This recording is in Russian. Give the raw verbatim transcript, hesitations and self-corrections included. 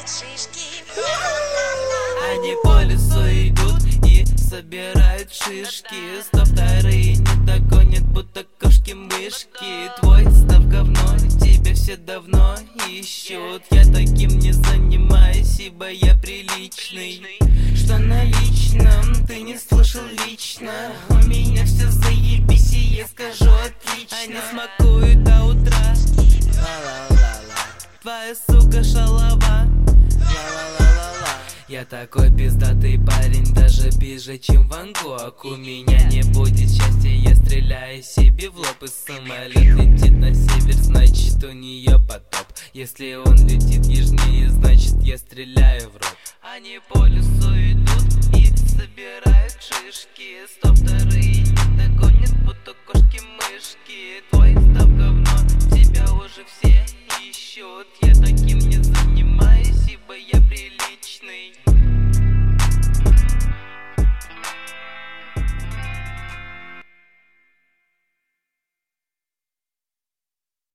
собирают шишки. Они по лесу идут и собирают шишки. Сто вторые не догонят, будто кошки-мышки. Твой став говно, тебя все давно ищут. Я таким не занимаюсь, ибо я приличный. Что на личном ты не слышал лично. У меня все заебись, и я скажу отлично. Они смакуют до утра. Твоя сука шалава. Я такой пиздатый парень, даже пизже, чем Ван Гог. У меня не будет счастья, я стреляю себе в лоб. И самолет летит на север, значит у нее потоп. Если он летит южнее, значит я стреляю в рот. Они по лесу идут и собирают шишки. Сто вторые